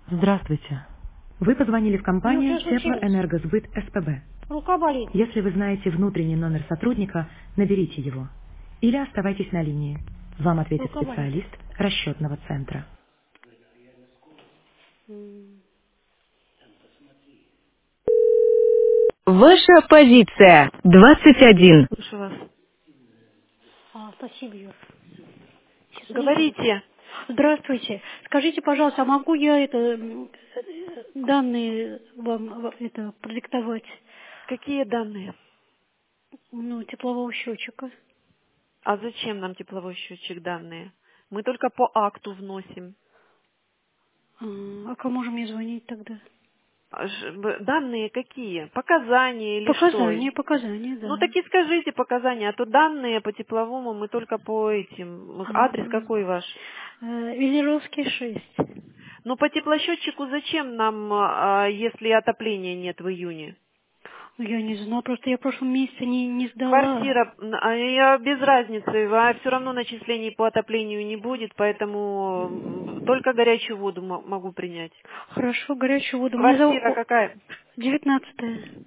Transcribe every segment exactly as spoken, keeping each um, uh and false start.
Здравствуйте. Вы позвонили в Ну, компанию что случилось? Теплоэнергосбыт СПБ. Рука болит. Если вы знаете внутренний номер сотрудника, наберите его. Или оставайтесь на линии. Вам ответит Рука болит. специалист расчетного центра. М. Ваша позиция двадцать один. Слушаю вас. А, спасибо, Юр. Сейчас они- Говорите, Здравствуйте. Скажите, пожалуйста, а могу я это м, э, данные вам в- это продиктовать? какие данные? Ну, теплового счетчика. А зачем нам тепловой счетчик данные? Мы только по акту вносим. А, а кому же мне звонить тогда? А ж- б- Данные какие? Показания или что? Показания, показания, Ну да. так и скажите показания, а то данные по тепловому мы только по этим. Адрес Ага. какой ваш? Э, Велеровский шесть. Ну по теплосчетчику зачем нам, а, если отопления нет в июне? Ну, я не знаю, просто я в прошлом месяце не, не сдала. Квартира, м, а я без разницы, а все равно начислений по отоплению не будет, поэтому м, только горячую воду мо- могу принять. Хорошо, горячую воду. Мне за Квартира о, какая? девятнадцатое.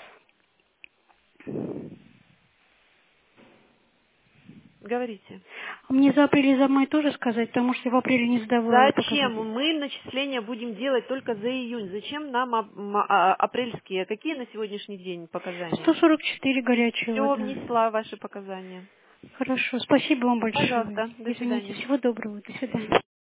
Говорите. Мне за апрель и за май тоже сказать, потому что я в апреле не сдавала Зачем? показания. Мы начисления будем делать только за июнь. Зачем нам ап- м, а, апрельские? Какие на сегодняшний день сто показания? сорок четыре горячая Все, вода. внесла ваши показания. Хорошо, спасибо вам большое. Пожалуйста, до Извините, свидания. всего доброго, до свидания.